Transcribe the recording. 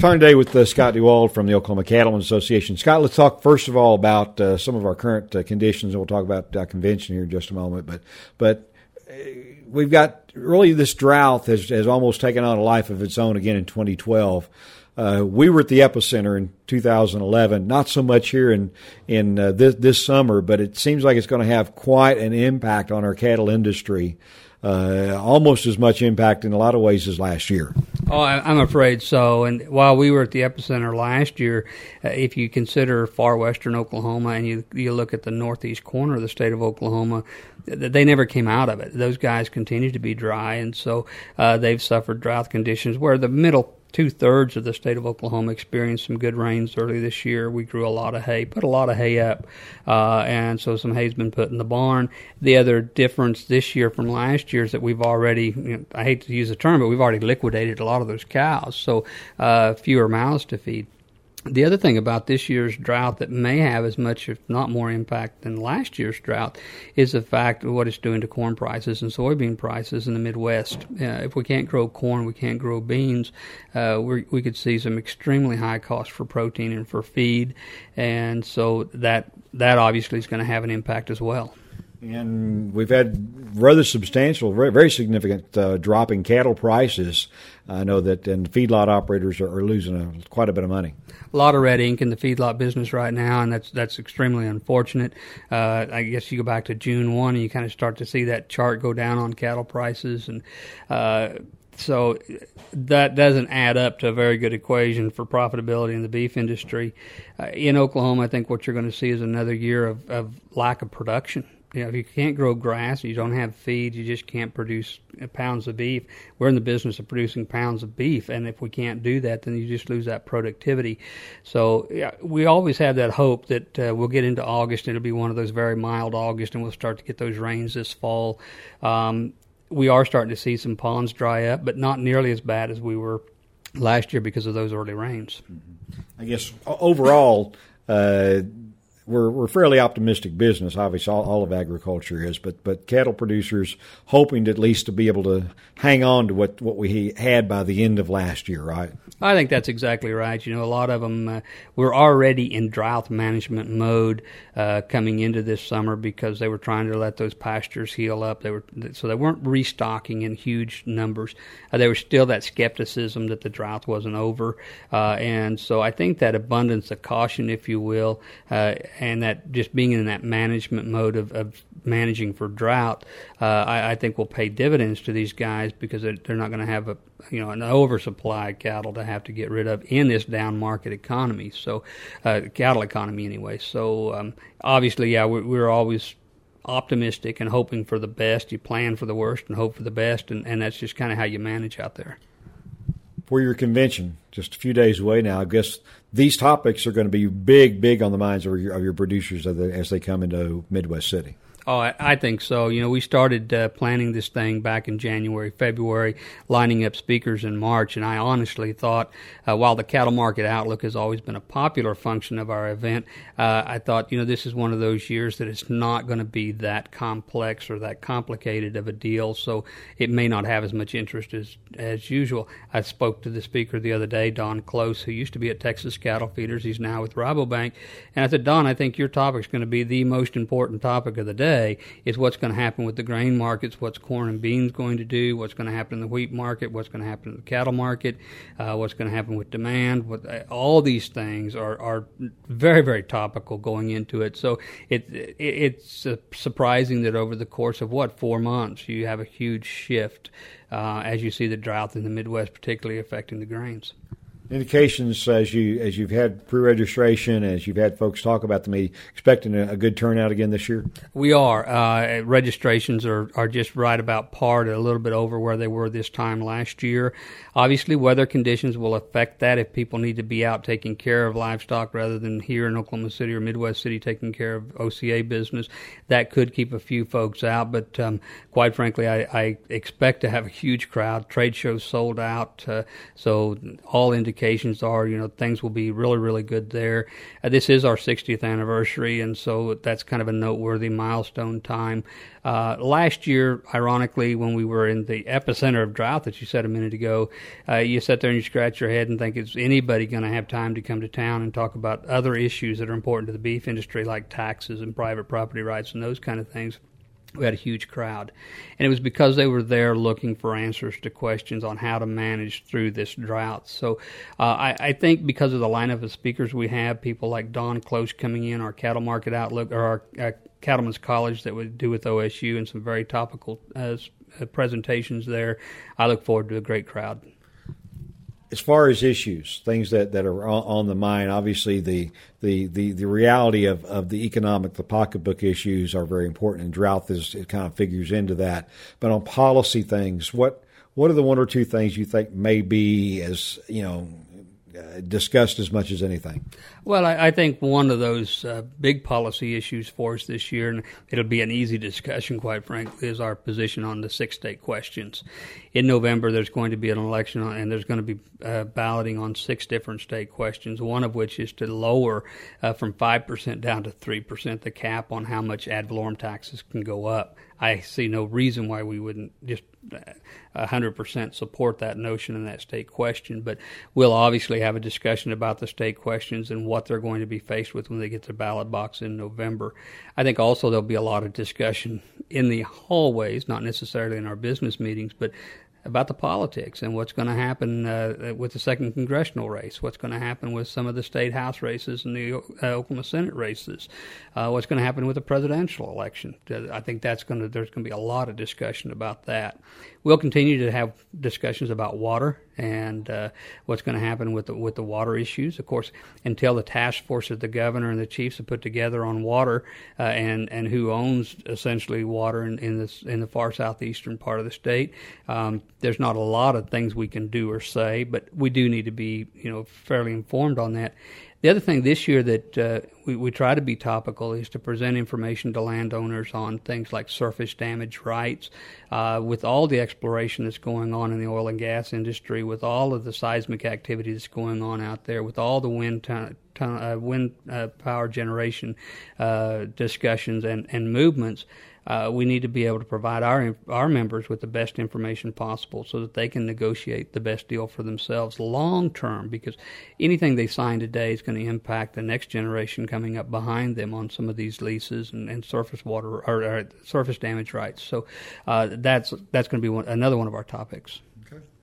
Talking today with Scott DeWald from the Oklahoma Cattlemen's Association. Scott, let's talk first of all about some of our current conditions, and we'll talk about convention here in just a moment. But we've got really this drought has almost taken on a life of its own again in 2012. We were at the epicenter in 2011, not so much here in this summer, but it seems like it's going to have quite an impact on our cattle industry. Almost as much impact in a lot of ways as last year. Oh, I'm afraid so. And while we were at the epicenter last year, if you consider far western Oklahoma and you look at the northeast corner of the state of Oklahoma, they never came out of it. Those guys continue to be dry, and so they've suffered drought conditions where the middle two-thirds of the state of Oklahoma experienced some good rains early this year. We grew a lot of hay, put a lot of hay up, and so some hay's been put in the barn. The other difference this year from last year is that we've already, I hate to use the term, but we've already liquidated a lot of those cows, so fewer mouths to feed. The other thing about this year's drought that may have as much, if not more, impact than last year's drought is the fact of what it's doing to corn prices and soybean prices in the Midwest. If we can't grow corn, we can't grow beans, we could see some extremely high costs for protein and for feed, and so that obviously is going to have an impact as well. And we've had rather substantial, very significant drop in cattle prices. I know that, and feedlot operators are losing quite a bit of money. A lot of red ink in the feedlot business right now, and that's extremely unfortunate. I guess you go back to June 1 and you kind of start to see that chart go down on cattle prices, and so that doesn't add up to a very good equation for profitability in the beef industry. In Oklahoma, I think what you're going to see is another year of lack of production. If you can't grow grass, you don't have feed, you just can't produce pounds of beef. We're in the business of producing pounds of beef, and if we can't do that, then you just lose that productivity. So we always have that hope that we'll get into August, and it'll be one of those very mild August, and we'll start to get those rains this fall. We are starting to see some ponds dry up, but not nearly as bad as we were last year because of those early rains. I guess overall, we're fairly optimistic business. Obviously, all of agriculture is, but cattle producers hoping to at least to be able to hang on to what we had by the end of last year, right? I think that's exactly right. A lot of them were already in drought management mode coming into this summer because they were trying to let those pastures heal up. So they weren't restocking in huge numbers. There was still that skepticism that the drought wasn't over, and so I think that abundance of caution, if you will, and that just being in that management mode of managing for drought, I think will pay dividends to these guys because they're not going to have an oversupply of cattle to have to get rid of in this down market economy. So, cattle economy anyway. So, obviously, we're always optimistic and hoping for the best. You plan for the worst and hope for the best, and that's just kind of how you manage out there. For your convention, just a few days away now, I guess these topics are going to be big on the minds of your producers as they come into Midwest City. Oh, I think so. We started planning this thing back in January, February, lining up speakers in March, and I honestly thought, while the cattle market outlook has always been a popular function of our event, I thought, this is one of those years that it's not going to be that complex or that complicated of a deal, so it may not have as much interest as usual. I spoke to the speaker the other day, Don Close, who used to be at Texas Cattle Feeders. He's now with Rabobank, and I said, Don, I think your topic's going to be the most important topic of the day. Is what's going to happen with the grain markets, what's corn and beans going to do, what's going to happen in the wheat market, what's going to happen in the cattle market, what's going to happen with demand. All these things are very, very topical going into it. So it's surprising that over the course of 4 months you have a huge shift as you see the drought in the Midwest, particularly affecting the grains. Indications as you've had pre-registration, as you've had folks talk about the meeting, expecting a good turnout again this year? We are. Registrations are just right about par to a little bit over where they were this time last year. Obviously, weather conditions will affect that. If people need to be out taking care of livestock rather than here in Oklahoma City or Midwest City taking care of OCA business, that could keep a few folks out. But quite frankly, I expect to have a huge crowd. Trade shows sold out, so all indications indications are, things will be really, really good there. This is our 60th anniversary, and so that's kind of a noteworthy milestone time. Last year, ironically, when we were in the epicenter of drought that you said a minute ago, you sit there and you scratch your head and think, is anybody going to have time to come to town and talk about other issues that are important to the beef industry, like taxes and private property rights and those kind of things? We had a huge crowd, and it was because they were there looking for answers to questions on how to manage through this drought. So I think because of the lineup of speakers we have, people like Don Close coming in, our cattle market outlook, or our Cattlemen's College that we do with OSU, and some very topical presentations there, I look forward to a great crowd. As far as issues, things that are on the mind, obviously the reality of the economic, the pocketbook issues are very important, and drought it kind of figures into that. But on policy things, what are the one or two things you think may be as discussed as much as anything? Well, I think one of those big policy issues for us this year, and it'll be an easy discussion, quite frankly, is our position on the 6 state questions. In November, there's going to be an election, and there's going to be balloting on 6 different state questions, one of which is to lower from 5% down to 3% the cap on how much ad valorem taxes can go up. I see no reason why we wouldn't just 100% support that notion in that state question, but we'll obviously have a discussion about the state questions and what they're going to be faced with when they get to the ballot box in November. I think also there'll be a lot of discussion in the hallways, not necessarily in our business meetings, but about the politics and what's going to happen with the second congressional race, what's going to happen with some of the state house races and the Oklahoma Senate races, what's going to happen with the presidential election. I think there's going to be a lot of discussion about that. We'll continue to have discussions about water and what's going to happen with the water issues. Of course, until the task force that the governor and the chiefs have put together on water and who owns essentially water in the far southeastern part of the state, there's not a lot of things we can do or say, but we do need to be fairly informed on that. The other thing this year that we try to be topical is to present information to landowners on things like surface damage rights. With all the exploration that's going on in the oil and gas industry, with all of the seismic activity that's going on out there, with all the wind power generation discussions and movements, we need to be able to provide our members with the best information possible so that they can negotiate the best deal for themselves long term, because anything they sign today is going to impact the next generation coming up behind them on some of these leases and surface water or surface damage rights. So that's going to be another one of our topics.